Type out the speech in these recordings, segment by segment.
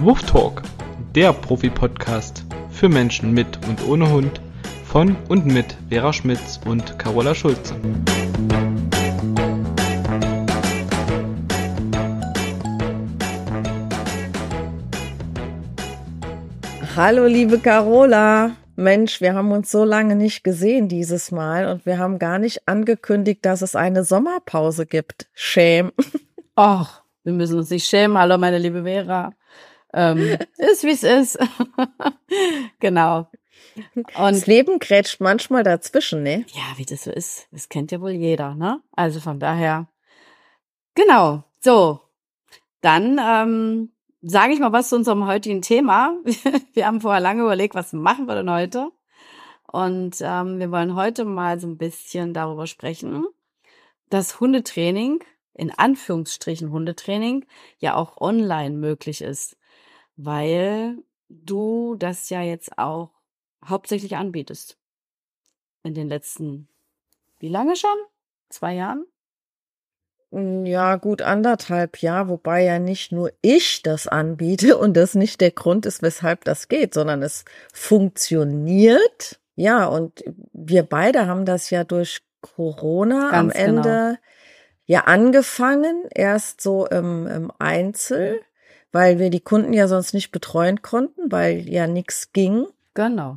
Hoftalk, der Profi-Podcast für Menschen mit und ohne Hund von und mit Vera Schmitz und Carola Schulze. Hallo liebe Carola, Mensch, wir haben uns so lange nicht gesehen dieses Mal und wir haben gar nicht angekündigt, dass es eine Sommerpause gibt. Shame. Ach, wir müssen uns nicht schämen. Hallo meine liebe Vera. Ist wie es ist. Genau. Und Das Leben grätscht manchmal dazwischen, ne? ja, wie das so ist, das kennt ja wohl jeder, ne? Also von daher, genau. So, dann sage ich mal was zu unserem heutigen Thema. Wir haben vorher lange überlegt, was machen wir denn heute? Und wir wollen heute mal so ein bisschen darüber sprechen, dass Hundetraining, in Anführungsstrichen Hundetraining, ja auch online möglich ist, weil du das ja jetzt auch hauptsächlich anbietest. In den letzten, wie lange schon? 2 Jahren? Ja, gut 1,5 Jahre, wobei ja nicht nur ich das anbiete und das nicht der Grund ist, weshalb das geht, sondern es funktioniert. Ja, und wir beide haben das ja durch Corona am Ganz genau. Ende ja angefangen, erst so im Einzel, weil wir die Kunden ja sonst nicht betreuen konnten, weil ja nichts ging. Genau.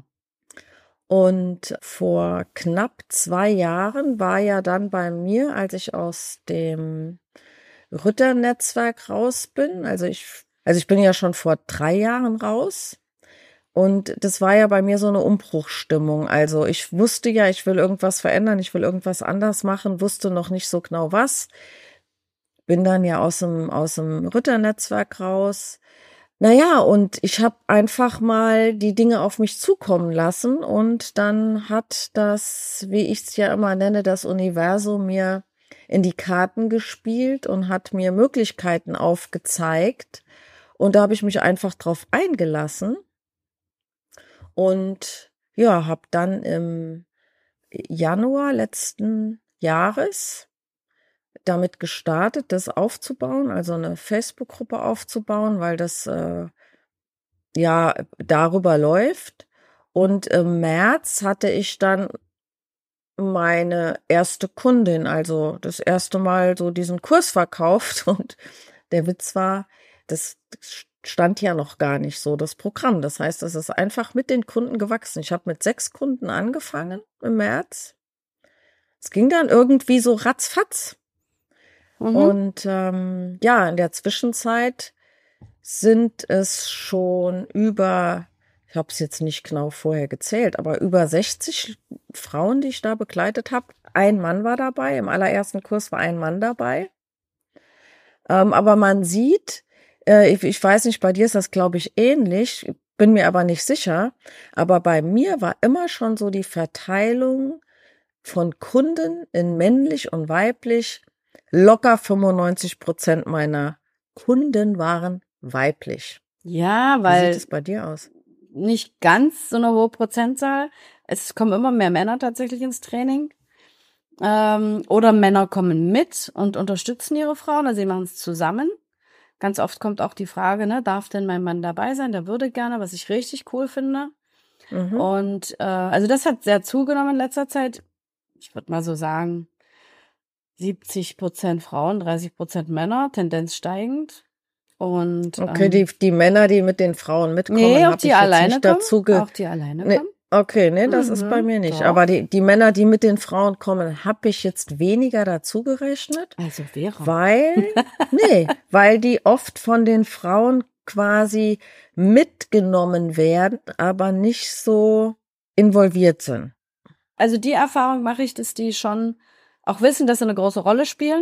Und vor knapp 2 Jahren war ja dann bei mir, als ich aus dem Rütter-Netzwerk raus bin, also ich bin ja schon vor 3 Jahren raus. Und das war ja bei mir so eine Umbruchsstimmung. Also ich wusste ja, ich will irgendwas verändern, ich will irgendwas anders machen, wusste noch nicht so genau was. Bin dann ja aus dem Rütter-Netzwerk raus. Naja, und ich habe einfach mal die Dinge auf mich zukommen lassen und dann hat das, wie ich es ja immer nenne, das Universum mir in die Karten gespielt und hat mir Möglichkeiten aufgezeigt. Und da habe ich mich einfach drauf eingelassen. Und ja, habe dann im Januar letzten Jahres damit gestartet, das aufzubauen, also eine Facebook-Gruppe aufzubauen, weil das ja darüber läuft. Und im März hatte ich dann meine erste Kundin, also das erste Mal so diesen Kurs verkauft. Und der Witz war, das stand ja noch gar nicht so, das Programm. Das heißt, es ist einfach mit den Kunden gewachsen. Ich habe mit 6 Kunden angefangen im März. Es ging dann irgendwie so ratzfatz. Und ja, in der Zwischenzeit sind es schon über, ich habe es jetzt nicht genau vorher gezählt, aber über 60 Frauen, die ich da begleitet habe. Ein Mann war dabei, im allerersten Kurs war ein Mann dabei. Aber man sieht, ich weiß nicht, bei dir ist das, glaube ich, ähnlich, bin mir aber nicht sicher, aber bei mir war immer schon so die Verteilung von Kunden in männlich und weiblich. Locker 95% meiner Kunden waren weiblich. Ja, Wie weil sieht es bei dir aus? nicht ganz so eine hohe Prozentzahl. Es kommen immer mehr Männer tatsächlich ins Training. Oder Männer kommen mit und unterstützen ihre Frauen, also sie machen es zusammen. Ganz oft kommt auch die Frage, ne, darf denn mein Mann dabei sein? Der würde gerne, was ich richtig cool finde. Und also das hat sehr zugenommen in letzter Zeit. Ich würde mal so sagen, 70% Frauen, 30% Männer, Tendenz steigend. Und Okay, die Männer, die mit den Frauen mitkommen, nee, auch habe die ich jetzt alleine nicht dazu kommen. Auch die alleine Nee, kommen. okay, nee, das ist bei mir nicht. doch. Aber die Männer, die mit den Frauen kommen, habe ich jetzt weniger dazu gerechnet, Also Vera. weil die oft von den Frauen quasi mitgenommen werden, aber nicht so involviert sind. Also die Erfahrung mache ich, dass die schon auch wissen, dass sie eine große Rolle spielen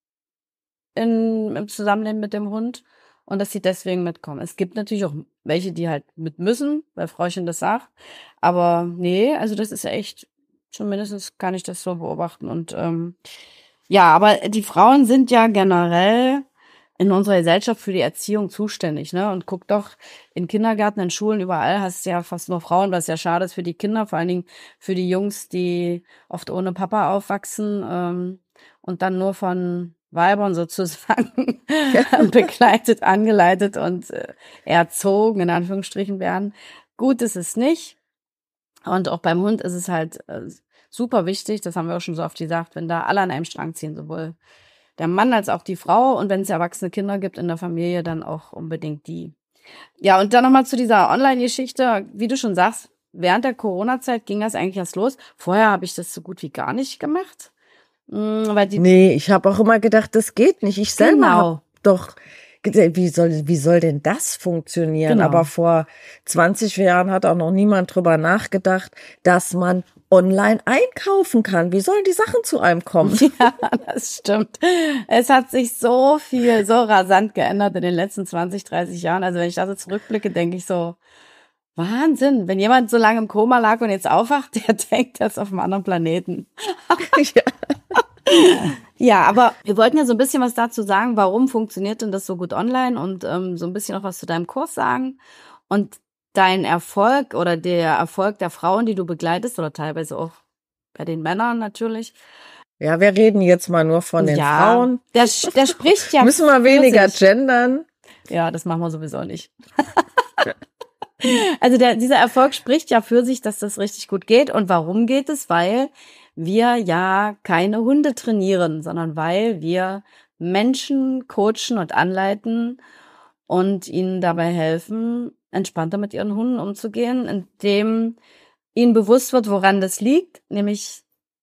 im Zusammenleben mit dem Hund und dass sie deswegen mitkommen. Es gibt natürlich auch welche, die halt mit müssen, weil Frauchen das sagt. Aber nee, also das ist ja echt, schon mindestens kann ich das so beobachten. Und ja, aber die Frauen sind ja generell in unserer Gesellschaft für die Erziehung zuständig, ne? Und guck doch, in Kindergärten, in Schulen, überall hast du ja fast nur Frauen, was ja schade ist für die Kinder, vor allen Dingen für die Jungs, die oft ohne Papa aufwachsen und dann nur von Weibern sozusagen begleitet, angeleitet und erzogen, in Anführungsstrichen werden. Gut ist es nicht. Und auch beim Hund ist es halt super wichtig, das haben wir auch schon so oft gesagt, wenn da alle an einem Strang ziehen, sowohl der Mann als auch die Frau. Und wenn es erwachsene Kinder gibt in der Familie, dann auch unbedingt die. Ja, und dann nochmal zu dieser Online-Geschichte. Wie du schon sagst, während der Corona-Zeit ging das eigentlich erst los. Vorher habe ich das so gut wie gar nicht gemacht. Nee, ich habe auch immer gedacht, das geht nicht. Ich selber habe doch, wie soll denn das funktionieren? Genau. Aber vor 20 Jahren hat auch noch niemand drüber nachgedacht, dass man online einkaufen kann. Wie sollen die Sachen zu einem kommen? Ja, das stimmt. Es hat sich so viel, so rasant geändert in den letzten 20, 30 Jahren. Also wenn ich da so zurückblicke, denke ich so, Wahnsinn. Wenn jemand so lange im Koma lag und jetzt aufwacht, der denkt, er ist auf einem anderen Planeten. Ja. Ja, aber wir wollten ja so ein bisschen was dazu sagen, warum funktioniert denn das so gut online und so ein bisschen auch was zu deinem Kurs sagen. Und dein Erfolg oder der Erfolg der Frauen, die du begleitest, oder teilweise auch bei den Männern natürlich. Ja, wir reden jetzt mal nur von den Frauen. Der spricht ja. Müssen wir weniger gendern? Ja, das machen wir sowieso nicht. Also dieser Erfolg spricht ja für sich, dass das richtig gut geht. Und warum geht es? Weil wir ja keine Hunde trainieren, sondern weil wir Menschen coachen und anleiten und ihnen dabei helfen, entspannter mit ihren Hunden umzugehen, indem ihnen bewusst wird, woran das liegt, nämlich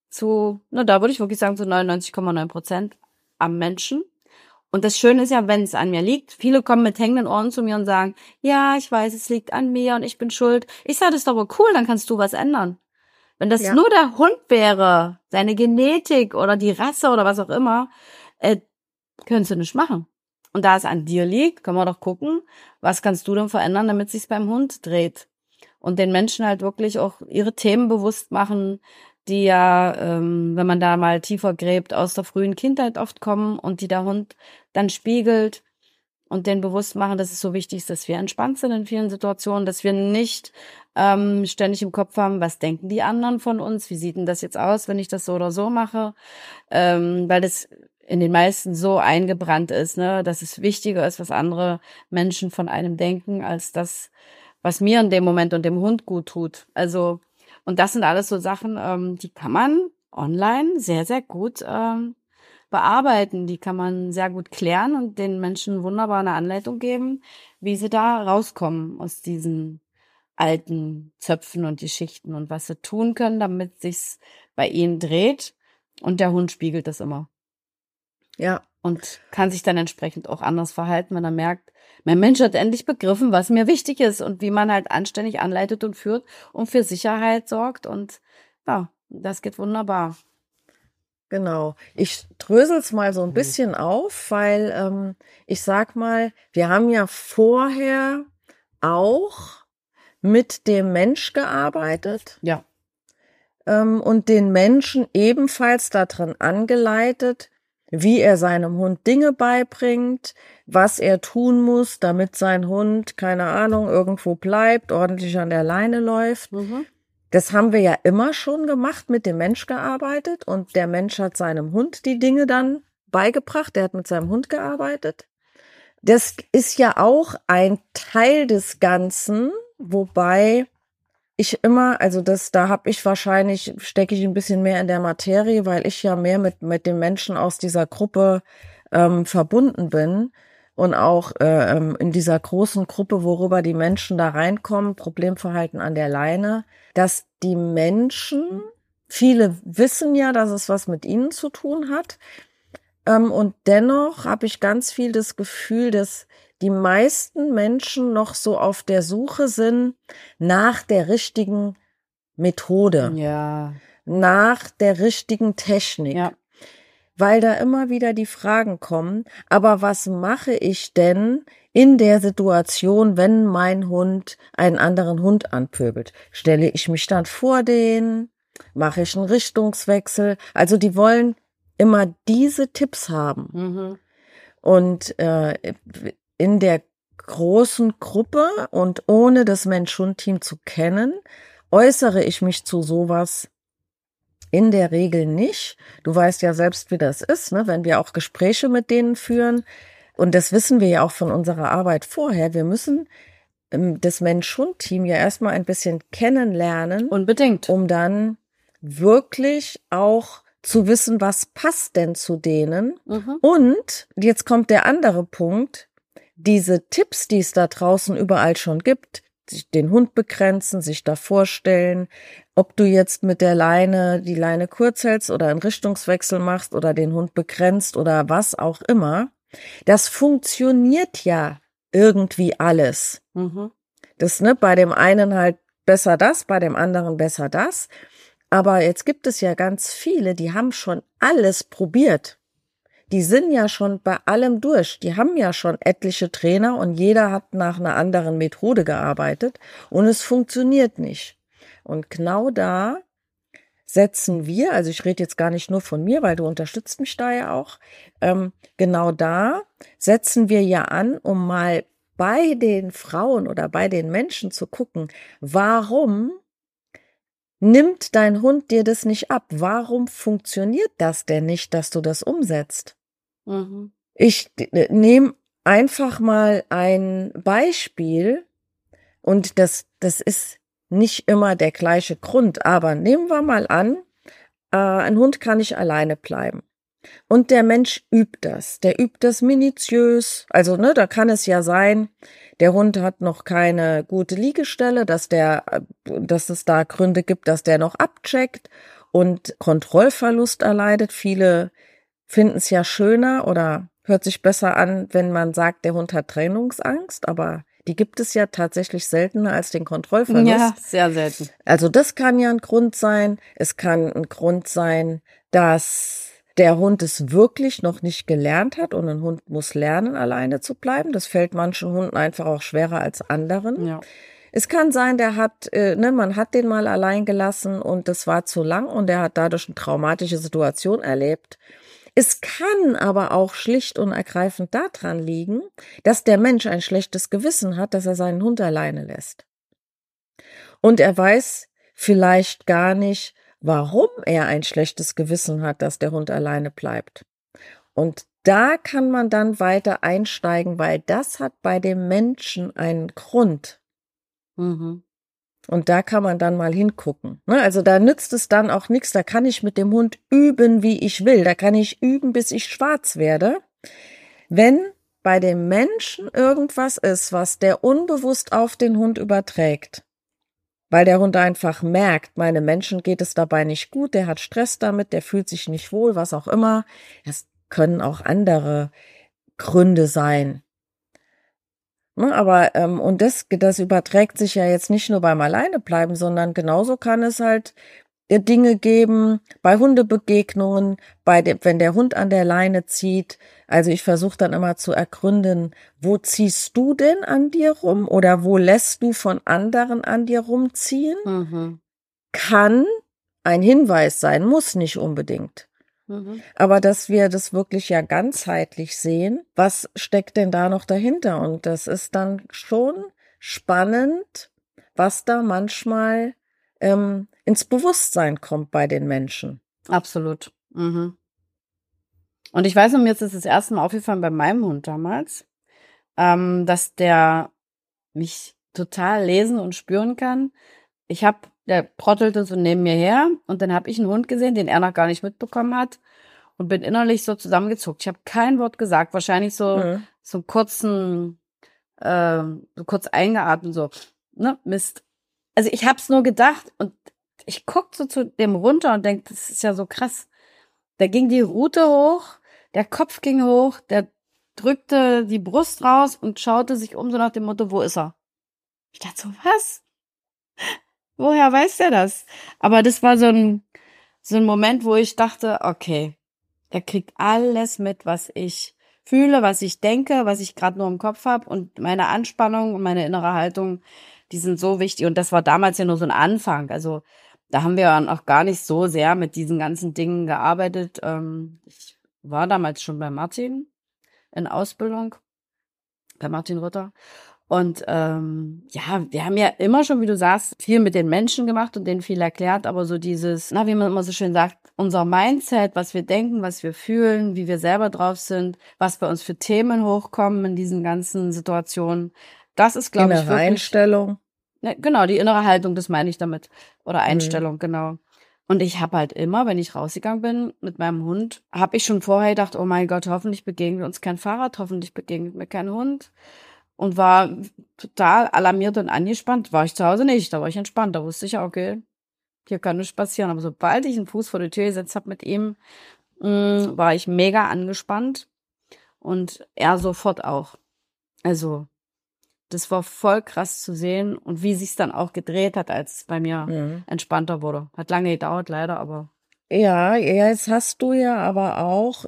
da würde ich wirklich sagen, zu 99,9% am Menschen. Und das Schöne ist ja, wenn es an mir liegt, viele kommen mit hängenden Ohren zu mir und sagen, ja, ich weiß, es liegt an mir und ich bin schuld. Ich sage, das ist doch wohl cool, dann kannst du was ändern. Wenn das nur der Hund wäre, seine Genetik oder die Rasse oder was auch immer, könntest du nicht machen. Und da es an dir liegt, können wir doch gucken, was kannst du denn verändern, damit es sich beim Hund dreht. Und den Menschen halt wirklich auch ihre Themen bewusst machen, die ja, wenn man da mal tiefer gräbt, aus der frühen Kindheit oft kommen und die der Hund dann spiegelt und denen bewusst machen, dass es so wichtig ist, dass wir entspannt sind in vielen Situationen, dass wir nicht ständig im Kopf haben, was denken die anderen von uns, wie sieht denn das jetzt aus, wenn ich das so oder so mache, weil das in den meisten so eingebrannt ist, ne, dass es wichtiger ist, was andere Menschen von einem denken, als das, was mir in dem Moment und dem Hund gut tut. Also, und das sind alles so Sachen, die kann man online sehr, sehr gut bearbeiten. Die kann man sehr gut klären und den Menschen wunderbar eine Anleitung geben, wie sie da rauskommen aus diesen alten Zöpfen und Geschichten und was sie tun können, damit sich's bei ihnen dreht. Und der Hund spiegelt das immer. Ja. Und kann sich dann entsprechend auch anders verhalten, wenn er merkt, mein Mensch hat endlich begriffen, was mir wichtig ist und wie man halt anständig anleitet und führt und für Sicherheit sorgt. Und ja, das geht wunderbar. Genau. Ich drösel's mal so ein bisschen auf, weil ich sag mal, wir haben ja vorher auch mit dem Mensch gearbeitet. Ja. Und den Menschen ebenfalls darin angeleitet, wie er seinem Hund Dinge beibringt, was er tun muss, damit sein Hund, keine Ahnung, irgendwo bleibt, ordentlich an der Leine läuft. Mhm. Das haben wir ja immer schon gemacht, mit dem Mensch gearbeitet und der Mensch hat seinem Hund die Dinge dann beigebracht, der hat mit seinem Hund gearbeitet. Das ist ja auch ein Teil des Ganzen, wobei ich immer, also da habe ich wahrscheinlich, stecke ich ein bisschen mehr in der Materie, weil ich ja mehr mit den Menschen aus dieser Gruppe verbunden bin und auch in dieser großen Gruppe, worüber die Menschen da reinkommen, Problemverhalten an der Leine, dass die Menschen, viele wissen ja, dass es was mit ihnen zu tun hat, und dennoch habe ich ganz viel das Gefühl, dass die meisten Menschen noch so auf der Suche sind nach der richtigen Methode, Ja. nach der richtigen Technik, Ja. weil da immer wieder die Fragen kommen, aber was mache ich denn in der Situation, wenn mein Hund einen anderen Hund anpöbelt? Stelle ich mich dann vor den, mache ich einen Richtungswechsel? Also die wollen immer diese Tipps haben. Mhm. Und in der großen Gruppe und ohne das Mensch-Hund-Team zu kennen, äußere ich mich zu sowas In der Regel nicht. Du weißt ja selbst, wie das ist, ne? Wenn wir auch Gespräche mit denen führen. Und das wissen wir ja auch von unserer Arbeit vorher. Wir müssen das Mensch-Hund-Team ja erstmal ein bisschen kennenlernen. Unbedingt. Um dann wirklich auch zu wissen, was passt denn zu denen. Und jetzt kommt der andere Punkt. Diese Tipps, die es da draußen überall schon gibt, sich den Hund begrenzen, sich da vorstellen, ob du jetzt mit der Leine die Leine kurz hältst oder einen Richtungswechsel machst oder den Hund begrenzt oder was auch immer, das funktioniert ja irgendwie alles. Das, ne, bei dem einen halt besser das, bei dem anderen besser das. Aber jetzt gibt es ja ganz viele, die haben schon alles probiert. Die sind ja schon bei allem durch. Die haben ja schon etliche Trainer und jeder hat nach einer anderen Methode gearbeitet und es funktioniert nicht. Und genau da setzen wir, also ich rede jetzt gar nicht nur von mir, weil du unterstützt mich da ja auch, genau da setzen wir ja an, um mal bei den Frauen oder bei den Menschen zu gucken, warum nimmt dein Hund dir das nicht ab? Warum funktioniert das denn nicht, dass du das umsetzt? Ich nehme einfach mal ein Beispiel und das ist nicht immer der gleiche Grund, aber nehmen wir mal an, ein Hund kann nicht alleine bleiben. Und der Mensch übt das. Der übt das minutiös. Also, ne, da kann es ja sein, der Hund hat noch keine gute Liegestelle, dass es da Gründe gibt, dass der noch abcheckt und Kontrollverlust erleidet. Viele finden es ja schöner oder hört sich besser an, wenn man sagt, der Hund hat Trennungsangst, aber die gibt es ja tatsächlich seltener als den Kontrollverlust. Ja, sehr selten. Also das kann ja ein Grund sein. Es kann ein Grund sein, dass der Hund es wirklich noch nicht gelernt hat und ein Hund muss lernen, alleine zu bleiben. Das fällt manchen Hunden einfach auch schwerer als anderen. Ja. Es kann sein, man hat den mal allein gelassen und das war zu lang und der hat dadurch eine traumatische Situation erlebt. Es kann aber auch schlicht und ergreifend daran liegen, dass der Mensch ein schlechtes Gewissen hat, dass er seinen Hund alleine lässt. Und er weiß vielleicht gar nicht, warum er ein schlechtes Gewissen hat, dass der Hund alleine bleibt. Und da kann man dann weiter einsteigen, weil das hat bei dem Menschen einen Grund. Und da kann man dann mal hingucken. Also da nützt es dann auch nichts. Da kann ich mit dem Hund üben, wie ich will. Da kann ich üben, bis ich schwarz werde. Wenn bei dem Menschen irgendwas ist, was der unbewusst auf den Hund überträgt, weil der Hund einfach merkt, meinem Menschen geht es dabei nicht gut, der hat Stress damit, der fühlt sich nicht wohl, was auch immer. Das können auch andere Gründe sein. Aber und das überträgt sich ja jetzt nicht nur beim Alleinebleiben, sondern genauso kann es halt Dinge geben bei Hundebegegnungen, wenn der Hund an der Leine zieht. Also ich versuche dann immer zu ergründen, wo ziehst du denn an dir rum oder wo lässt du von anderen an dir rumziehen? Kann ein Hinweis sein, muss nicht unbedingt. Aber dass wir das wirklich ja ganzheitlich sehen, was steckt denn da noch dahinter? Und das ist dann schon spannend, was da manchmal ins Bewusstsein kommt bei den Menschen. Absolut. Und ich weiß noch, mir ist es das erste Mal aufgefallen bei meinem Hund damals, dass der mich total lesen und spüren kann. Der trottelte so neben mir her und dann habe ich einen Hund gesehen, den er noch gar nicht mitbekommen hat und bin innerlich so zusammengezuckt. Ich habe kein Wort gesagt, wahrscheinlich so einen kurzen, so kurz eingeatmet, so, ne, Mist. Also ich hab's nur gedacht und ich guck so zu dem runter und denk, das ist ja so krass. Da ging die Rute hoch, der Kopf ging hoch, der drückte die Brust raus und schaute sich um so nach dem Motto, wo ist er? Ich dachte so, was? Woher weiß der das? Aber das war so ein Moment, wo ich dachte, okay, er kriegt alles mit, was ich fühle, was ich denke, was ich gerade nur im Kopf habe und meine Anspannung und meine innere Haltung, die sind so wichtig. Und das war damals ja nur so ein Anfang. Also da haben wir ja noch gar nicht so sehr mit diesen ganzen Dingen gearbeitet. Ich war damals schon bei Martin in Ausbildung, bei Martin Rütter. Und ja, wir haben ja immer schon, wie du sagst, viel mit den Menschen gemacht und denen viel erklärt, aber so dieses, wie man immer so schön sagt, unser Mindset, was wir denken, was wir fühlen, wie wir selber drauf sind, was bei uns für Themen hochkommen in diesen ganzen Situationen, das ist, glaube ich, Innere wirklich Einstellung. Ne, genau, die innere Haltung, das meine ich damit. Oder Einstellung, genau. Und ich habe halt immer, wenn ich rausgegangen bin mit meinem Hund, habe ich schon vorher gedacht, oh mein Gott, hoffentlich begegnet uns kein Fahrrad, hoffentlich begegnet mir kein Hund. Und war total alarmiert und angespannt. War ich zu Hause nicht, da war ich entspannt. Da wusste ich ja, okay, hier kann nichts passieren. Aber sobald ich einen Fuß vor die Tür gesetzt habe mit ihm, war ich mega angespannt. Und er sofort auch. Also das war voll krass zu sehen und wie sich's dann auch gedreht hat, als es bei mir entspannter wurde. Hat lange gedauert, leider, aber. Ja, jetzt hast du ja aber auch,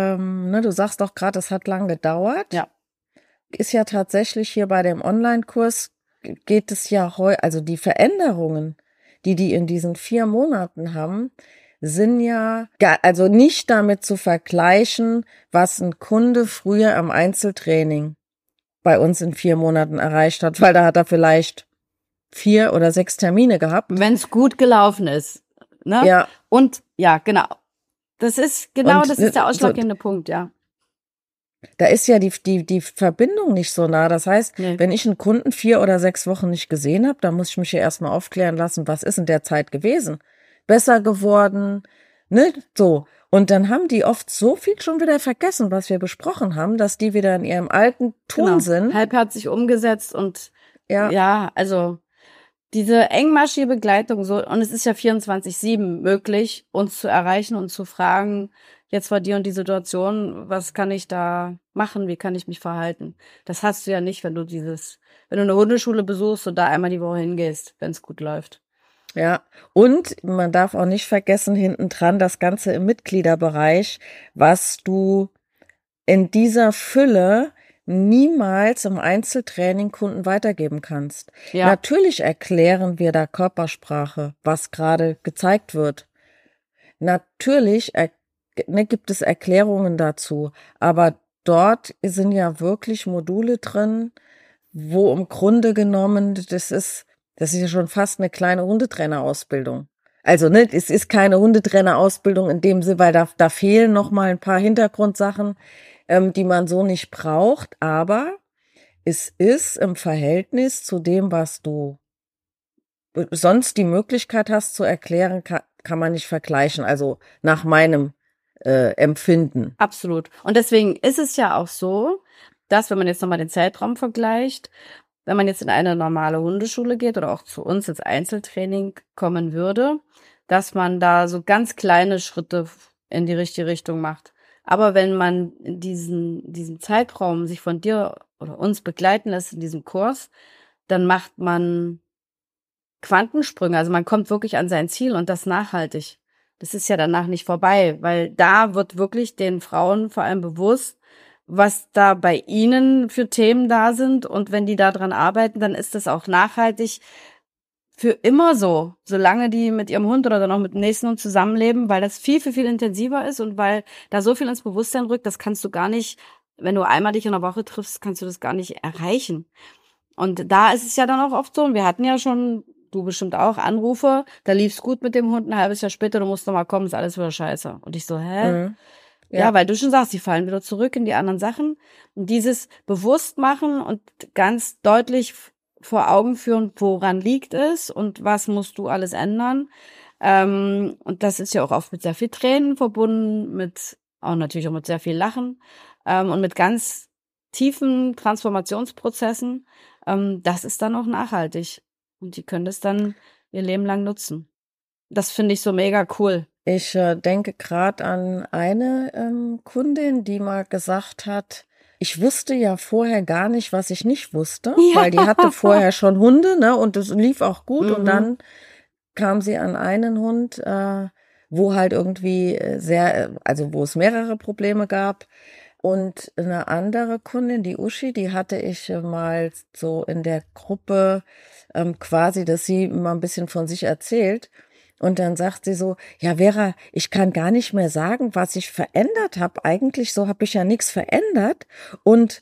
du sagst doch gerade, es hat lang gedauert. Ja. Ist ja tatsächlich hier bei dem Online-Kurs geht es ja also die Veränderungen, die in diesen 4 Monaten haben, sind ja, also nicht damit zu vergleichen, was ein Kunde früher am Einzeltraining bei uns in 4 Monaten erreicht hat, weil da hat er vielleicht 4 oder 6 Termine gehabt. Wenn es gut gelaufen ist, ne? Ja. Und, ja, genau. Das ist der ausschlaggebende Punkt, ja. Da ist ja die Verbindung nicht so nah. Das heißt, wenn ich einen Kunden 4 oder 6 Wochen nicht gesehen habe, dann muss ich mich ja erstmal aufklären lassen, was ist in der Zeit gewesen? Besser geworden, ne? So. Und dann haben die oft so viel schon wieder vergessen, was wir besprochen haben, dass die wieder in ihrem alten Ton sind. Halbherzig umgesetzt und ja, also diese engmaschige Begleitung so, und es ist ja 24/7 möglich, uns zu erreichen und zu fragen, jetzt war die und die Situation, was kann ich da machen, wie kann ich mich verhalten? Das hast du ja nicht, wenn du eine Hundeschule besuchst und da einmal die Woche hingehst, wenn es gut läuft. Ja, und man darf auch nicht vergessen, hinten dran das Ganze im Mitgliederbereich, was du in dieser Fülle niemals im Einzeltraining Kunden weitergeben kannst. Ja. Natürlich erklären wir da Körpersprache, was gerade gezeigt wird. Natürlich gibt es Erklärungen dazu, aber dort sind ja wirklich Module drin, wo im Grunde genommen, das ist ja schon fast eine kleine Hundetrainerausbildung. Also, es ist keine Hundetrainerausbildung in dem Sinne, weil da fehlen noch mal ein paar Hintergrundsachen, die man so nicht braucht, aber es ist im Verhältnis zu dem, was du sonst die Möglichkeit hast zu erklären, kann man nicht vergleichen, also nach meinem Empfinden. Absolut. Und deswegen ist es ja auch so, dass, wenn man jetzt nochmal den Zeitraum vergleicht, wenn man jetzt in eine normale Hundeschule geht oder auch zu uns ins Einzeltraining kommen würde, dass man da so ganz kleine Schritte in die richtige Richtung macht. Aber wenn man in diesem Zeitraum sich von dir oder uns begleiten lässt in diesem Kurs, dann macht man Quantensprünge. Also man kommt wirklich an sein Ziel und das nachhaltig. Das ist ja danach nicht vorbei, weil da wird wirklich den Frauen vor allem bewusst, was da bei ihnen für Themen da sind. Und wenn die da dran arbeiten, dann ist das auch nachhaltig für immer so, solange die mit ihrem Hund oder dann auch mit dem nächsten Hund zusammenleben, weil das viel, viel, viel intensiver ist und weil da so viel ins Bewusstsein rückt, das kannst du gar nicht, wenn du einmal dich in der Woche triffst, kannst du das gar nicht erreichen. Und da ist es ja dann auch oft so, und wir hatten ja schon, du bestimmt auch, Anrufe, da lief's gut mit dem Hund, ein halbes Jahr später, du musst noch mal kommen, ist alles wieder scheiße. Und ich so, hä? Mhm. Ja, weil du schon sagst, die fallen wieder zurück in die anderen Sachen. Und dieses Bewusstmachen und ganz deutlich vor Augen führen, woran liegt es und was musst du alles ändern. Und das ist ja auch oft mit sehr viel Tränen verbunden, auch natürlich auch mit sehr viel Lachen und mit ganz tiefen Transformationsprozessen. Das ist dann auch nachhaltig. Und die können das dann ihr Leben lang nutzen. Das finde ich so mega cool. Ich denke gerade an eine Kundin, die mal gesagt hat, ich wusste ja vorher gar nicht, was ich nicht wusste, weil die hatte vorher schon Hunde, ne, und das lief auch gut. Und dann kam sie an einen Hund, wo halt irgendwie wo es mehrere Probleme gab. Und eine andere Kundin, die Uschi, die hatte ich mal so in der Gruppe quasi, dass sie mal ein bisschen von sich erzählt. Und dann sagt sie so, ja Vera, ich kann gar nicht mehr sagen, was ich verändert habe. Eigentlich so habe ich ja nichts verändert. Und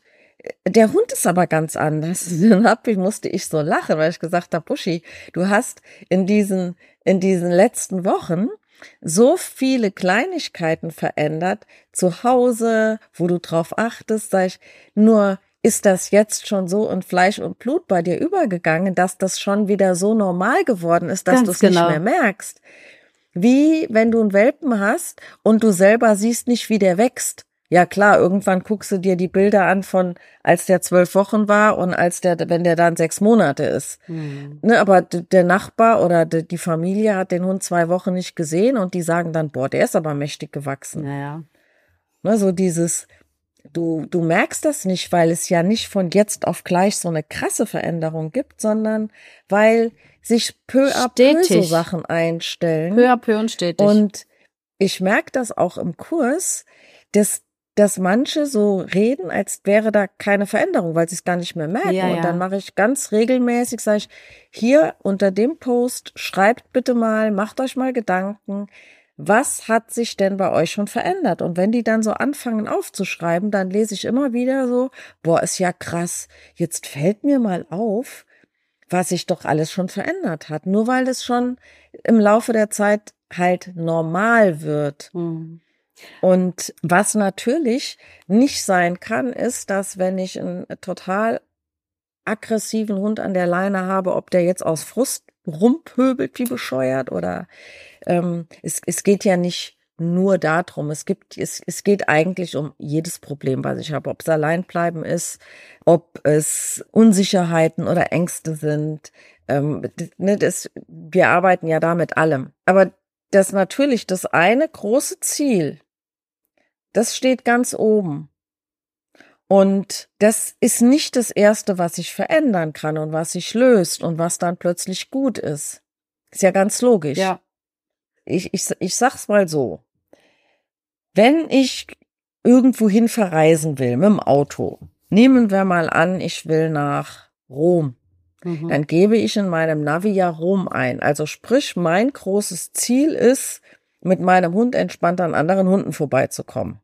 Der Hund ist aber ganz anders. Musste ich so lachen, weil ich gesagt habe, Buschi, du hast in diesen letzten Wochen so viele Kleinigkeiten verändert, zu Hause, wo du drauf achtest, sag ich, nur ist das jetzt schon so in Fleisch und Blut bei dir übergegangen, dass das schon wieder so normal geworden ist, dass du es nicht mehr merkst. Wie wenn du einen Welpen hast und du selber siehst nicht, wie der wächst. Ja klar, irgendwann guckst du dir die Bilder an von, als der 12 Wochen war und wenn der dann 6 Monate ist. Ne, aber der Nachbar oder die Familie hat den Hund 2 Wochen nicht gesehen und die sagen dann, boah, der ist aber mächtig gewachsen. Naja. Ne, so dieses, du merkst das nicht, weil es ja nicht von jetzt auf gleich so eine krasse Veränderung gibt, sondern weil sich peu à peu so Sachen einstellen. Peu à peu und stetig. Und ich merke das auch im Kurs, dass manche so reden, als wäre da keine Veränderung, weil sie es gar nicht mehr merken. Ja, und dann mache ich ganz regelmäßig, sage ich, hier unter dem Post, schreibt bitte mal, macht euch mal Gedanken, was hat sich denn bei euch schon verändert? Und wenn die dann so anfangen aufzuschreiben, dann lese ich immer wieder so, boah, ist ja krass, jetzt fällt mir mal auf, was sich doch alles schon verändert hat. Nur weil es schon im Laufe der Zeit halt normal wird. Und was natürlich nicht sein kann, ist, dass wenn ich einen total aggressiven Hund an der Leine habe, ob der jetzt aus Frust rumpöbelt wie bescheuert oder es geht ja nicht nur darum. Es geht eigentlich um jedes Problem, was ich habe. Ob es Alleinbleiben ist, ob es Unsicherheiten oder Ängste sind. Wir arbeiten ja da mit allem. Aber das natürlich das eine große Ziel, das steht ganz oben. Und das ist nicht das Erste, was sich verändern kann und was sich löst und was dann plötzlich gut ist. Ist ja ganz logisch. Ja. Ich sag's mal so. Wenn ich irgendwohin verreisen will mit dem Auto, nehmen wir mal an, ich will nach Rom, dann gebe ich in meinem Navi ja Rom ein. Also sprich, mein großes Ziel ist, mit meinem Hund entspannt an anderen Hunden vorbeizukommen.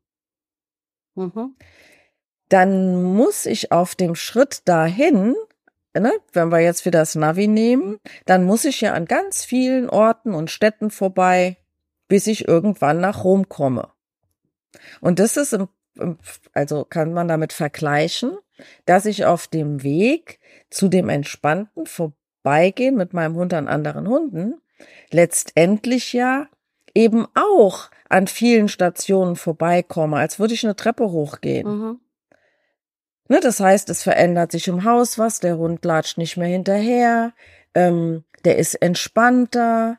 Dann muss ich auf dem Schritt dahin, ne, wenn wir jetzt wieder das Navi nehmen, dann muss ich ja an ganz vielen Orten und Städten vorbei, bis ich irgendwann nach Rom komme. Und das ist, also kann man damit vergleichen, dass ich auf dem Weg zu dem entspannten Vorbeigehen mit meinem Hund an anderen Hunden letztendlich ja eben auch an vielen Stationen vorbeikomme, als würde ich eine Treppe hochgehen. Ne, das heißt, es verändert sich im Haus was, der Hund latscht nicht mehr hinterher, der ist entspannter,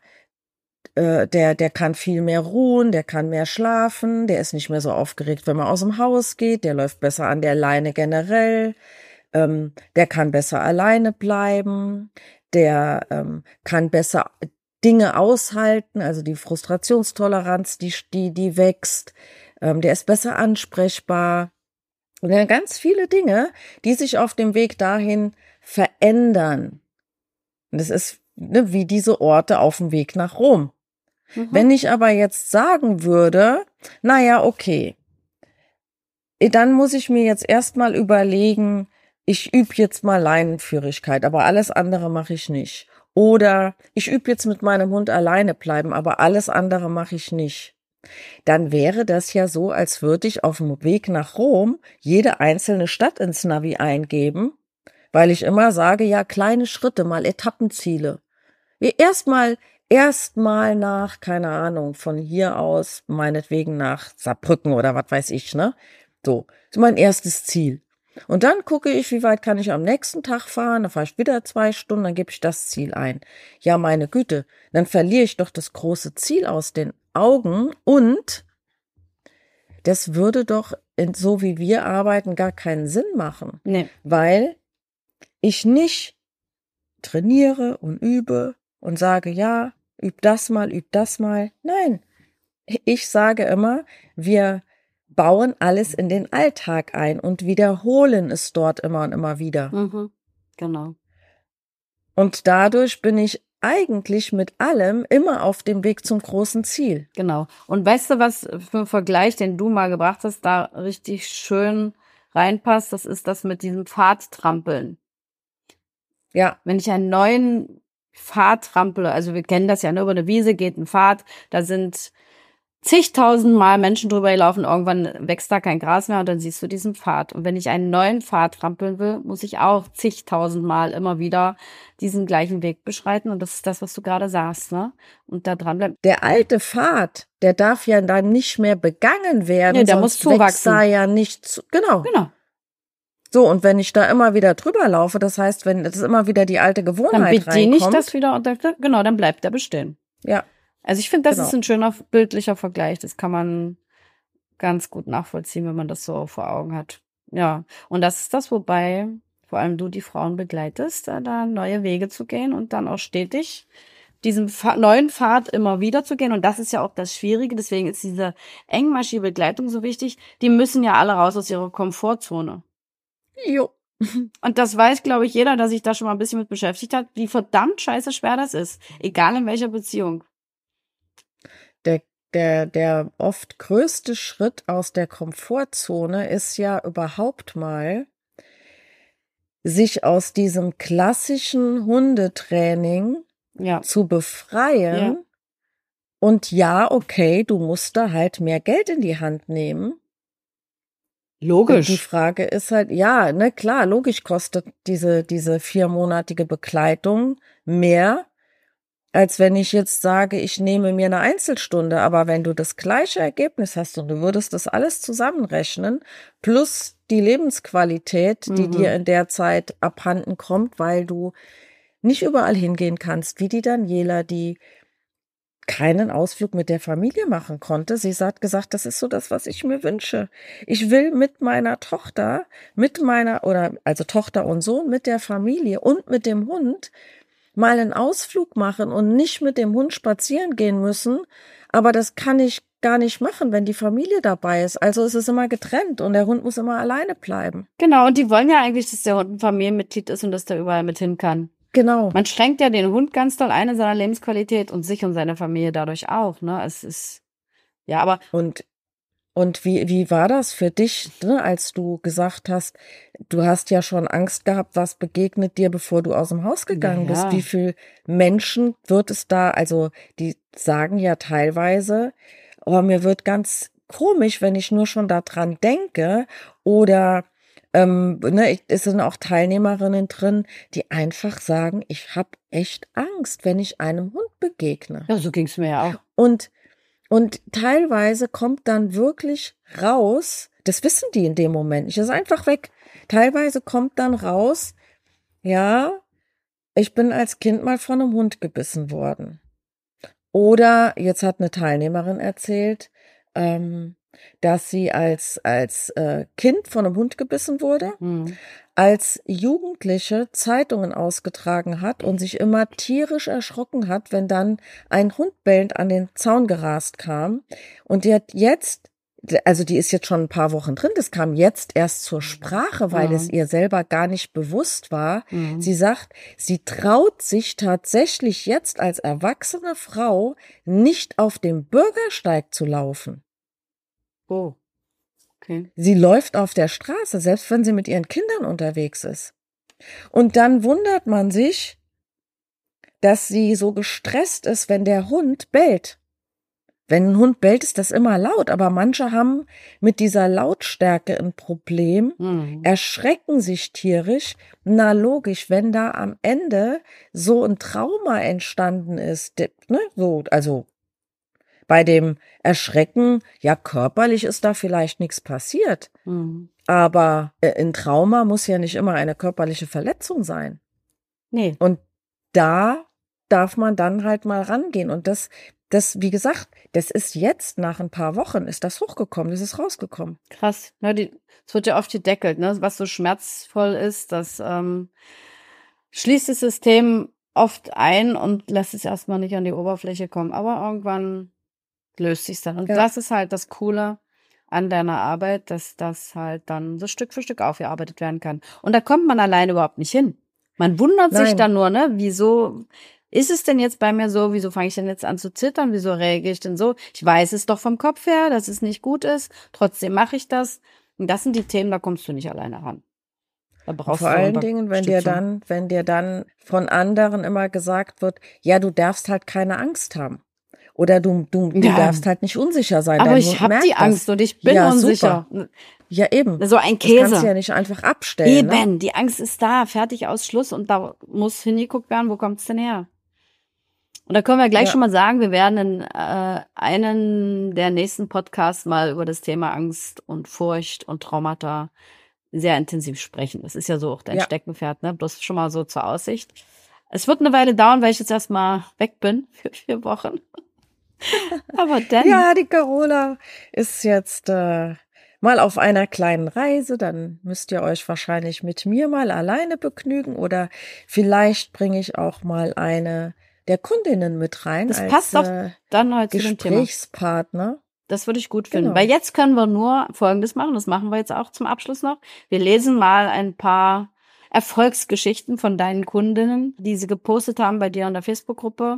der kann viel mehr ruhen, der kann mehr schlafen, der ist nicht mehr so aufgeregt, wenn man aus dem Haus geht, der läuft besser an der Leine generell, der kann besser alleine bleiben, der kann besser Dinge aushalten, also die Frustrationstoleranz, die wächst, der ist besser ansprechbar. Und dann ganz viele Dinge, die sich auf dem Weg dahin verändern. Und das ist wie diese Orte auf dem Weg nach Rom. Wenn ich aber jetzt sagen würde, naja, okay, dann muss ich mir jetzt erstmal überlegen, ich übe jetzt mal Leinenführigkeit, aber alles andere mache ich nicht. Oder ich übe jetzt mit meinem Hund alleine bleiben, aber alles andere mache ich nicht. Dann wäre das ja so, als würde ich auf dem Weg nach Rom jede einzelne Stadt ins Navi eingeben, weil ich immer sage, ja, kleine Schritte, mal Etappenziele. Erstmal nach, keine Ahnung, von hier aus, meinetwegen nach Saarbrücken oder was weiß ich, ne? So, das ist mein erstes Ziel. Und dann gucke ich, wie weit kann ich am nächsten Tag fahren, dann fahre ich wieder 2 Stunden, dann gebe ich das Ziel ein. Ja, meine Güte, dann verliere ich doch das große Ziel aus den Augen und das würde doch, so wie wir arbeiten, gar keinen Sinn machen. Nee. Weil ich nicht trainiere und übe und sage, ja, üb das mal. Nein, ich sage immer, wir bauen alles in den Alltag ein und wiederholen es dort immer und immer wieder. Genau. Und dadurch bin ich eigentlich mit allem immer auf dem Weg zum großen Ziel. Genau. Und weißt du, was für ein Vergleich, den du mal gebracht hast, da richtig schön reinpasst, das ist das mit diesem Pfadtrampeln. Ja, Wenn ich einen neuen Pfad trampele, also wir kennen das ja, ne, über eine Wiese geht ein Pfad, da sind zigtausend Mal Menschen drüber gelaufen, irgendwann wächst da kein Gras mehr und dann siehst du diesen Pfad. Und wenn ich einen neuen Pfad trampeln will, muss ich auch zigtausend Mal immer wieder diesen gleichen Weg beschreiten und das ist das, was du gerade sagst, ne? Und da dran bleiben. der alte Pfad, der darf ja dann nicht mehr begangen werden, Nee, der sonst muss wächst zuwachsen. da ja nicht zu. Genau. Genau. So, und wenn ich da immer wieder drüber laufe, das heißt, wenn das immer wieder die alte Dann Gewohnheit bediene ich reinkommt. das wieder und dann, genau, dann bleibt der bestehen. Ja, Also ich finde, das Genau. ist ein schöner bildlicher Vergleich. Das kann man ganz gut nachvollziehen, wenn man das so vor Augen hat. Ja, und das ist das, wobei vor allem du die Frauen begleitest, da neue Wege zu gehen und dann auch stetig diesen neuen Pfad immer wieder zu gehen. Und das ist ja auch das Schwierige. Deswegen ist diese engmaschige Begleitung so wichtig. Die müssen ja alle raus aus ihrer Komfortzone. jo. Und das weiß, glaube ich, jeder, der sich da schon mal ein bisschen mit beschäftigt hat, wie verdammt scheiße schwer das ist. Egal in welcher Beziehung. Der oft größte Schritt aus der Komfortzone ist ja überhaupt mal, sich aus diesem klassischen Hundetraining Ja. zu befreien. Ja. Und ja, okay, du musst da halt mehr Geld in die Hand nehmen. Die Logisch. Frage ist halt, ja, ne, klar, logisch kostet diese 4-monatige Begleitung mehr, als wenn ich jetzt sage, ich nehme mir eine Einzelstunde. Aber wenn du das gleiche Ergebnis hast und du würdest das alles zusammenrechnen, plus die Lebensqualität, die dir in der Zeit abhanden kommt, weil du nicht überall hingehen kannst, wie die Daniela, die keinen Ausflug mit der Familie machen konnte. Sie hat gesagt, das ist so das, was ich mir wünsche. Ich will mit meiner Tochter, also Tochter und Sohn, mit der Familie und mit dem Hund mal einen Ausflug machen und nicht mit dem Hund spazieren gehen müssen. Aber das kann ich gar nicht machen, wenn die Familie dabei ist. Also es ist immer getrennt und der Hund muss immer alleine bleiben. Genau, und die wollen ja eigentlich, dass der Hund ein Familienmitglied ist und dass der überall mit hin kann. Genau. Man schränkt ja den Hund ganz doll ein in seiner Lebensqualität und sich und seine Familie dadurch auch, ne? Es ist, ja, aber Und wie war das für dich, ne, als du gesagt hast, du hast ja schon Angst gehabt, was begegnet dir, bevor du aus dem Haus gegangen bist? Ja. Wie viel Menschen wird es da, also die sagen ja teilweise, oh, mir wird ganz komisch, wenn ich nur schon daran denke, oder ne, es sind auch Teilnehmerinnen drin, die einfach sagen, ich habe echt Angst, wenn ich einem Hund begegne. ja, so ging's mir ja auch. Und teilweise kommt dann wirklich raus, das wissen die in dem Moment nicht, das ist einfach weg. Teilweise kommt dann raus, ja, ich bin als Kind mal von einem Hund gebissen worden. Oder jetzt hat eine Teilnehmerin erzählt, dass sie als Kind von einem Hund gebissen wurde, als Jugendliche Zeitungen ausgetragen hat und sich immer tierisch erschrocken hat, wenn dann ein Hund bellend an den Zaun gerast kam. Und die hat jetzt, also die ist jetzt schon ein paar Wochen drin, das kam jetzt erst zur Sprache, weil es ihr selber gar nicht bewusst war. Sie sagt, sie traut sich tatsächlich jetzt als erwachsene Frau nicht auf dem Bürgersteig zu laufen. Oh, okay. Sie läuft auf der Straße, selbst wenn sie mit ihren Kindern unterwegs ist. Und dann wundert man sich, dass sie so gestresst ist, wenn der Hund bellt. Wenn ein Hund bellt, ist das immer laut, aber manche haben mit dieser Lautstärke ein Problem, erschrecken sich tierisch. Na logisch, wenn da am Ende so ein Trauma entstanden ist, ne, so, also bei dem Erschrecken, ja, körperlich ist da vielleicht nichts passiert. Aber ein Trauma muss ja nicht immer eine körperliche Verletzung sein. Nee. Und da darf man dann halt mal rangehen. Und das, wie gesagt, das ist jetzt nach ein paar Wochen, ist das hochgekommen, das ist rausgekommen. Krass. Ja, es wird ja oft gedeckelt, ne? Was so schmerzvoll ist, das schließt das System oft ein und lässt es erstmal nicht an die Oberfläche kommen. Aber irgendwann löst sich's dann. Und das ist halt das Coole an deiner Arbeit, dass das halt dann so Stück für Stück aufgearbeitet werden kann. Und da kommt man alleine überhaupt nicht hin. Man wundert sich dann nur, ne? Wieso ist es denn jetzt bei mir so? Wieso fange ich denn jetzt an zu zittern? Wieso reagiere ich denn so? Ich weiß es doch vom Kopf her, dass es nicht gut ist. Trotzdem mache ich das. Und das sind die Themen, da kommst du nicht alleine ran. Da brauchst Vor du allen Dingen, wenn dir dann von anderen immer gesagt wird, ja, du darfst halt keine Angst haben. Oder du Ja, darfst halt nicht unsicher sein. aber Dein ich Mund habe die merkt Angst das. und ich bin Ja, unsicher. super. Ja, eben. So ein Das kannst du Käse. ja nicht einfach abstellen, ne? Eben, die Angst ist da, fertig, aus, Schluss. Und da muss hingeguckt werden, wo kommt's denn her? Und da können wir gleich Ja. schon mal sagen, wir werden in einen der nächsten Podcasts mal über das Thema Angst und Furcht und Traumata sehr intensiv sprechen. Das ist ja so auch dein Ja. Steckenpferd, ne? Bloß schon mal so zur Aussicht. Es wird eine Weile dauern, weil ich jetzt erstmal weg bin für 4 Wochen. Aber dann. Ja, die Carola ist jetzt mal auf einer kleinen Reise. Dann müsst ihr euch wahrscheinlich mit mir mal alleine begnügen. Oder vielleicht bringe ich auch mal eine der Kundinnen mit rein Das als passt doch dann heute zu dem Thema. Gesprächspartner. Das würde ich gut finden. Genau. Weil jetzt können wir nur Folgendes machen. Das machen wir jetzt auch zum Abschluss noch. Wir lesen mal ein paar Erfolgsgeschichten von deinen Kundinnen, die sie gepostet haben bei dir in der Facebook-Gruppe,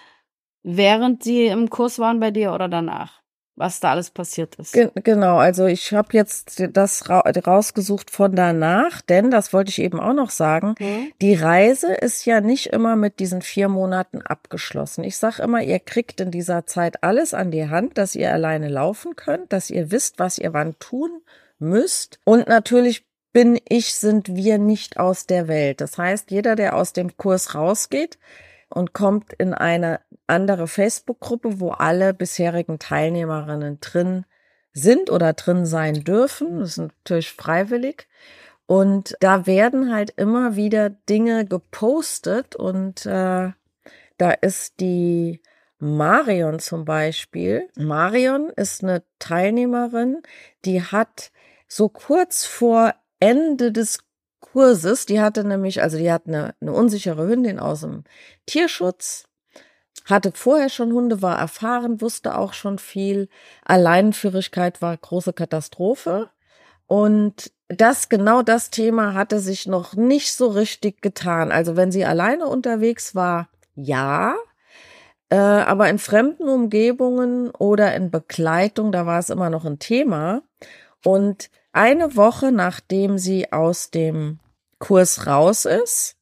während sie im Kurs waren bei dir oder danach. Was da alles passiert ist. Genau, also ich habe jetzt das rausgesucht von danach, denn das wollte ich eben auch noch sagen, die Reise ist ja nicht immer mit diesen 4 Monaten abgeschlossen. Ich sage immer, ihr kriegt in dieser Zeit alles an die Hand, dass ihr alleine laufen könnt, dass ihr wisst, was ihr wann tun müsst. Und natürlich sind wir nicht aus der Welt. Das heißt, jeder, der aus dem Kurs rausgeht und kommt in eine andere Facebook-Gruppe, wo alle bisherigen Teilnehmerinnen drin sind oder drin sein dürfen. Das ist natürlich freiwillig. Und da werden halt immer wieder Dinge gepostet und da ist die Marion zum Beispiel. Marion ist eine Teilnehmerin, die hat so kurz vor Ende des Kurses, die hat eine unsichere Hündin aus dem Tierschutz, hatte vorher schon Hunde, war erfahren, wusste auch schon viel. Alleinführigkeit war große Katastrophe. Und genau das Thema hatte sich noch nicht so richtig getan. Also wenn sie alleine unterwegs war, ja, aber in fremden Umgebungen oder in Begleitung, da war es immer noch ein Thema. Und eine Woche, nachdem sie aus dem Kurs raus ist,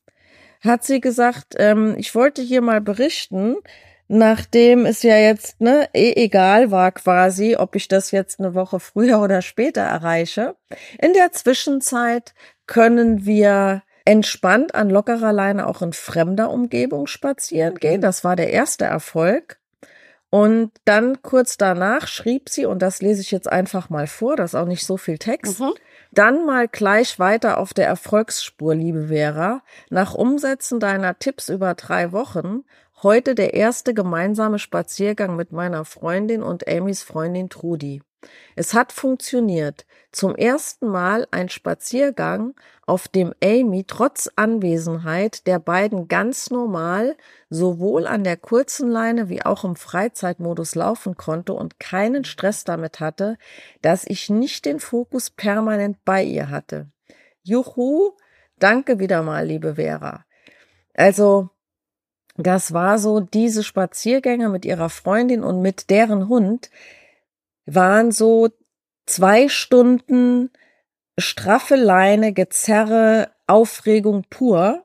hat sie gesagt, ich wollte hier mal berichten, nachdem es ja jetzt egal war quasi, ob ich das jetzt eine Woche früher oder später erreiche. In der Zwischenzeit können wir entspannt an lockerer Leine auch in fremder Umgebung spazieren gehen. Das war der erste Erfolg. Und dann kurz danach schrieb sie, und das lese ich jetzt einfach mal vor, das ist auch nicht so viel Text, dann mal gleich weiter auf der Erfolgsspur, liebe Vera. Nach Umsetzen deiner Tipps über 3 Wochen, heute der erste gemeinsame Spaziergang mit meiner Freundin und Amys Freundin Trudi. Es hat funktioniert. Zum ersten Mal ein Spaziergang, auf dem Amy trotz Anwesenheit der beiden ganz normal sowohl an der kurzen Leine wie auch im Freizeitmodus laufen konnte und keinen Stress damit hatte, dass ich nicht den Fokus permanent bei ihr hatte. Juhu, danke wieder mal, liebe Vera. Also, das war so, diese Spaziergänge mit ihrer Freundin und mit deren Hund waren so 2 Stunden straffe Leine, Gezerre, Aufregung pur.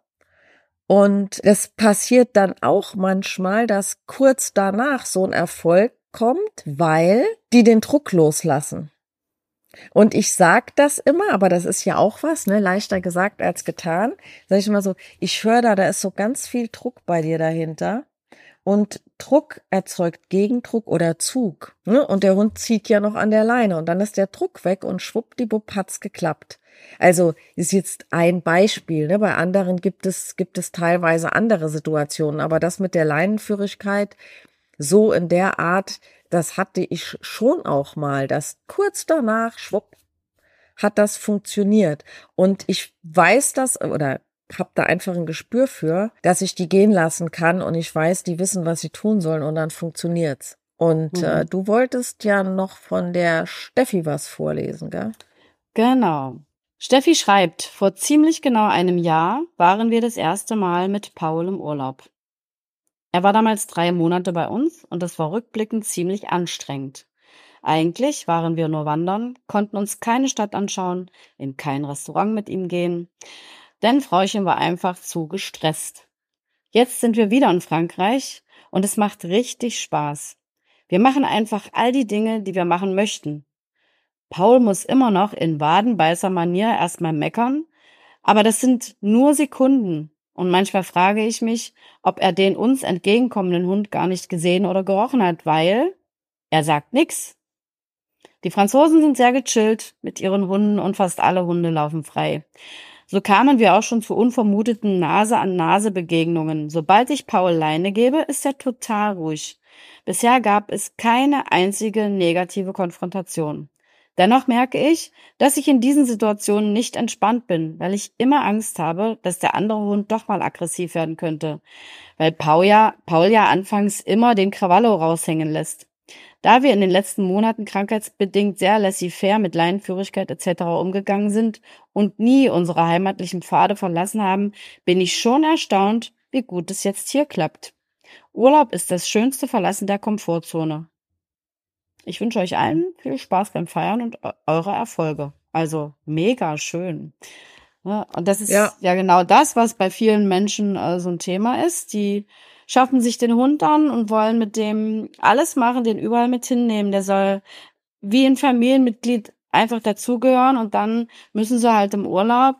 Und es passiert dann auch manchmal, dass kurz danach so ein Erfolg kommt, weil die den Druck loslassen. Und ich sag das immer, aber das ist ja auch was, leichter gesagt als getan. Sag ich immer so, ich höre da ist so ganz viel Druck bei dir dahinter. Und Druck erzeugt Gegendruck oder Zug. Und der Hund zieht ja noch an der Leine und dann ist der Druck weg und schwuppdiwupp hat's geklappt. Also ist jetzt ein Beispiel. Bei anderen gibt es teilweise andere Situationen, aber das mit der Leinenführigkeit so in der Art, das hatte ich schon auch mal, dass kurz danach, schwupp, hat das funktioniert. Und ich weiß das oder habe da einfach ein Gespür für, dass ich die gehen lassen kann und ich weiß, die wissen, was sie tun sollen und dann funktioniert's. Und du wolltest ja noch von der Steffi was vorlesen, gell? Genau. Steffi schreibt, vor ziemlich genau einem Jahr waren wir das erste Mal mit Paul im Urlaub. Er war damals 3 Monate bei uns und das war rückblickend ziemlich anstrengend. Eigentlich waren wir nur wandern, konnten uns keine Stadt anschauen, in kein Restaurant mit ihm gehen, denn Frauchen war einfach zu gestresst. Jetzt sind wir wieder in Frankreich und es macht richtig Spaß. Wir machen einfach all die Dinge, die wir machen möchten. Paul muss immer noch in Wadenbeißer-Manier erstmal meckern, aber das sind nur Sekunden. Und manchmal frage ich mich, ob er den uns entgegenkommenden Hund gar nicht gesehen oder gerochen hat, weil er sagt nix. Die Franzosen sind sehr gechillt mit ihren Hunden und fast alle Hunde laufen frei. So kamen wir auch schon zu unvermuteten Nase-an-Nase-Begegnungen. Sobald ich Paul Leine gebe, ist er total ruhig. Bisher gab es keine einzige negative Konfrontation. Dennoch merke ich, dass ich in diesen Situationen nicht entspannt bin, weil ich immer Angst habe, dass der andere Hund doch mal aggressiv werden könnte, weil Paul ja anfangs immer den Krawallo raushängen lässt. Da wir in den letzten Monaten krankheitsbedingt sehr laissez-faire mit Leinenführigkeit etc. umgegangen sind und nie unsere heimatlichen Pfade verlassen haben, bin ich schon erstaunt, wie gut es jetzt hier klappt. Urlaub ist das schönste Verlassen der Komfortzone. Ich wünsche euch allen viel Spaß beim Feiern und eure Erfolge. Also mega schön. Ja, und das ist ja genau das, was bei vielen Menschen so ein Thema ist. Die schaffen sich den Hund an und wollen mit dem alles machen, den überall mit hinnehmen. Der soll wie ein Familienmitglied einfach dazugehören und dann müssen sie halt im Urlaub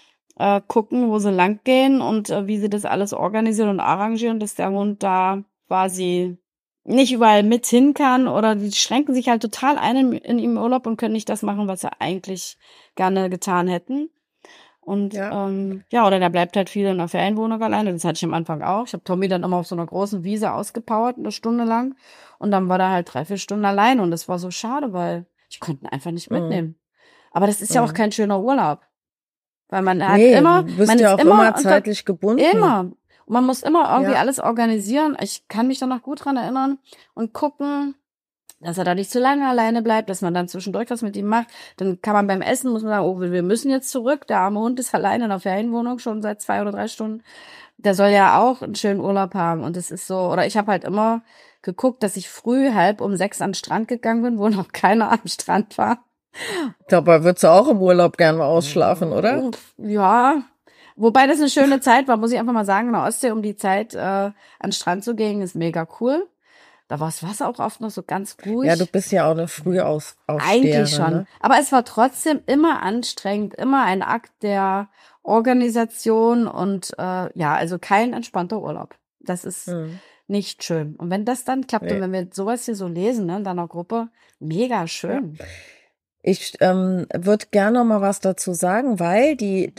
gucken, wo sie lang gehen und wie sie das alles organisieren und arrangieren, dass der Hund da quasi nicht überall mit hin kann oder die schränken sich halt total ein in ihrem Urlaub und können nicht das machen, was sie eigentlich gerne getan hätten. Und oder der bleibt halt viel in der Ferienwohnung alleine. Das hatte ich am Anfang auch. Ich habe Tommy dann immer auf so einer großen Wiese ausgepowert, 1 Stunde lang. Und dann war der halt 3-4 Stunden allein. Und das war so schade, weil ich konnte ihn einfach nicht mitnehmen. Aber das ist ja auch kein schöner Urlaub. Weil man hat immer, du bist man ja ist auch immer zeitlich gebunden. Immer. Und man muss immer irgendwie alles organisieren. Ich kann mich da noch gut dran erinnern und gucken, dass er da nicht zu lange alleine bleibt, dass man dann zwischendurch was mit ihm macht. Dann kann man beim Essen, muss man sagen, oh, wir müssen jetzt zurück. Der arme Hund ist alleine in der Ferienwohnung schon seit 2 oder 3 Stunden. Der soll ja auch einen schönen Urlaub haben. Und es ist so, oder ich habe halt immer geguckt, dass ich früh 5:30 an den Strand gegangen bin, wo noch keiner am Strand war. Dabei würdest du auch im Urlaub gerne mal ausschlafen, oder? Ja, wobei das eine schöne Zeit war, muss ich einfach mal sagen, in der Ostsee um die Zeit an den Strand zu gehen, ist mega cool. Da war das Wasser auch oft noch so ganz ruhig. Ja, du bist ja auch eine Frühaufsteherin. Eigentlich schon. Ne? Aber es war trotzdem immer anstrengend, immer ein Akt der Organisation und also kein entspannter Urlaub. Das ist nicht schön. Und wenn das dann klappt und wenn wir sowas hier so lesen, ne, in deiner Gruppe, mega schön. Ja. Ich würde gerne noch mal was dazu sagen, weil die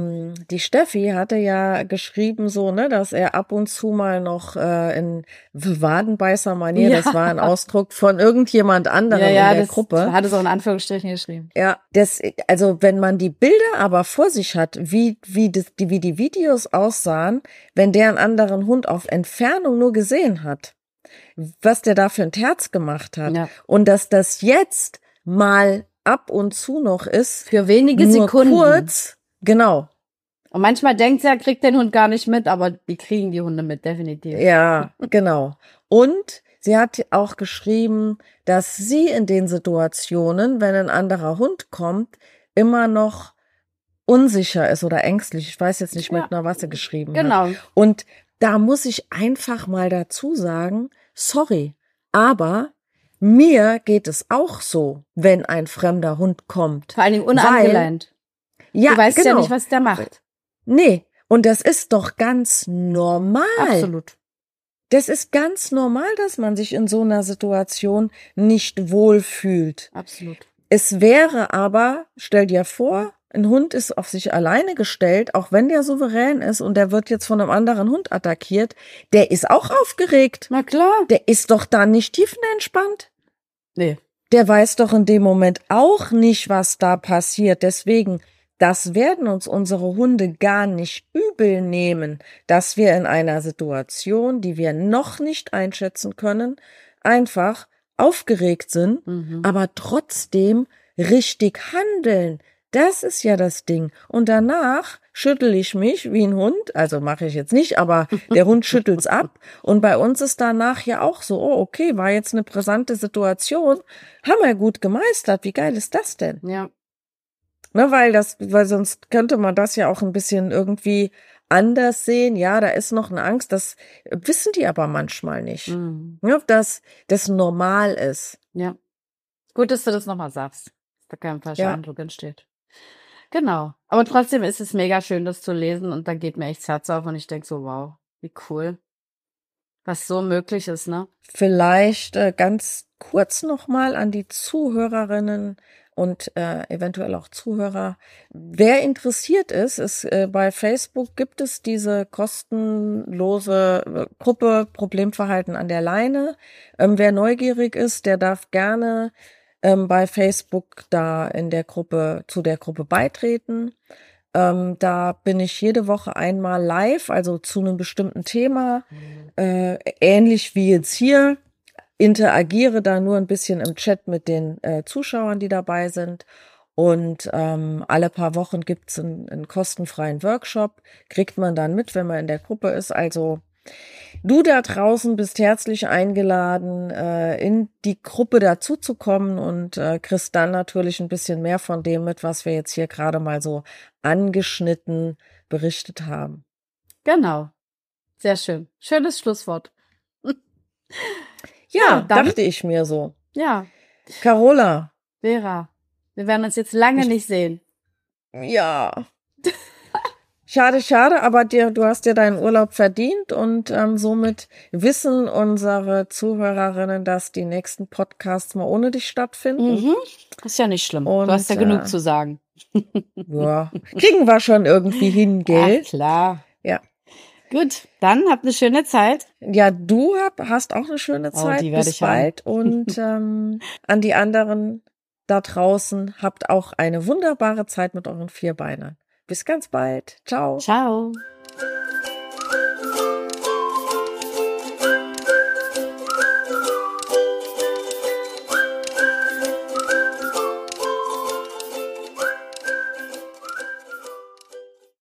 Steffi hatte ja geschrieben so, ne, dass er ab und zu mal noch in Wadenbeißer-Manier, das war ein Ausdruck von irgendjemand anderem in der Gruppe. Ja, hat es auch in Anführungsstrichen geschrieben. Ja, also wenn man die Bilder aber vor sich hat, wie die Videos aussahen, wenn der einen anderen Hund auf Entfernung nur gesehen hat, was der da für ein Terz gemacht hat und dass das jetzt mal ab und zu noch ist. Für wenige Sekunden. Kurz, genau. Und manchmal denkt sie, er kriegt den Hund gar nicht mit, aber die kriegen die Hunde mit, definitiv. Ja, genau. Und sie hat auch geschrieben, dass sie in den Situationen, wenn ein anderer Hund kommt, immer noch unsicher ist oder ängstlich. Ich weiß jetzt nicht mehr genau, was sie geschrieben hat. Und da muss ich einfach mal dazu sagen, sorry, aber mir geht es auch so, wenn ein fremder Hund kommt. Vor allen Dingen unangeleint. Ja, du weißt ja nicht, was der macht. Nee, und das ist doch ganz normal. Absolut. Das ist ganz normal, dass man sich in so einer Situation nicht wohlfühlt. Absolut. Es wäre aber, stell dir vor, ein Hund ist auf sich alleine gestellt, auch wenn der souverän ist und der wird jetzt von einem anderen Hund attackiert, der ist auch aufgeregt. Na klar. Der ist doch da nicht tiefenentspannt. Nee. Der weiß doch in dem Moment auch nicht, was da passiert. Deswegen, das werden uns unsere Hunde gar nicht übel nehmen, dass wir in einer Situation, die wir noch nicht einschätzen können, einfach aufgeregt sind, aber trotzdem richtig handeln. Das ist ja das Ding. Und danach schüttel ich mich wie ein Hund. Also mache ich jetzt nicht, aber der Hund schüttelt's ab. Und bei uns ist danach ja auch so, oh, okay, war jetzt eine brisante Situation. Haben wir gut gemeistert. Wie geil ist das denn? Ja. Ne, weil sonst könnte man das ja auch ein bisschen irgendwie anders sehen. Ja, da ist noch eine Angst. Das wissen die aber manchmal nicht. Mhm. Ja, dass das normal ist. Ja. Gut, dass du das nochmal sagst, dass da kein falscher Ja. Eindruck entsteht. Genau. Aber trotzdem ist es mega schön, das zu lesen und da geht mir echt das Herz auf und ich denke so, wow, wie cool, was so möglich ist, ne? Vielleicht ganz kurz nochmal an die Zuhörerinnen und eventuell auch Zuhörer. Wer interessiert ist, bei Facebook gibt es diese kostenlose Gruppe Problemverhalten an der Leine. Wer neugierig ist, der darf gerne bei Facebook da zu der Gruppe beitreten. Da bin ich jede Woche einmal live, also zu einem bestimmten Thema, ähnlich wie jetzt hier, interagiere da nur ein bisschen im Chat mit den Zuschauern, die dabei sind. Und alle paar Wochen gibt's einen kostenfreien Workshop, kriegt man dann mit, wenn man in der Gruppe ist. Also du da draußen bist herzlich eingeladen, in die Gruppe dazuzukommen und kriegst dann natürlich ein bisschen mehr von dem mit, was wir jetzt hier gerade mal so angeschnitten berichtet haben. Genau. Sehr schön. Schönes Schlusswort. Ja, dann- dachte ich mir so. Ja, Carola, Vera, wir werden uns jetzt lange nicht sehen. ja. Schade, aber du hast dir deinen Urlaub verdient und somit wissen unsere Zuhörerinnen, dass die nächsten Podcasts mal ohne dich stattfinden. Mhm. Ist ja nicht schlimm. Und, Du hast ja genug zu sagen. Ja, kriegen wir schon irgendwie hin, gell? Ach, klar. Ja. Gut, dann habt eine schöne Zeit. Ja, du hast auch eine schöne Zeit. die werd Bis ich haben. bald. Und an die anderen da draußen, habt auch eine wunderbare Zeit mit euren Vierbeinern. Bis ganz bald. Ciao. Ciao.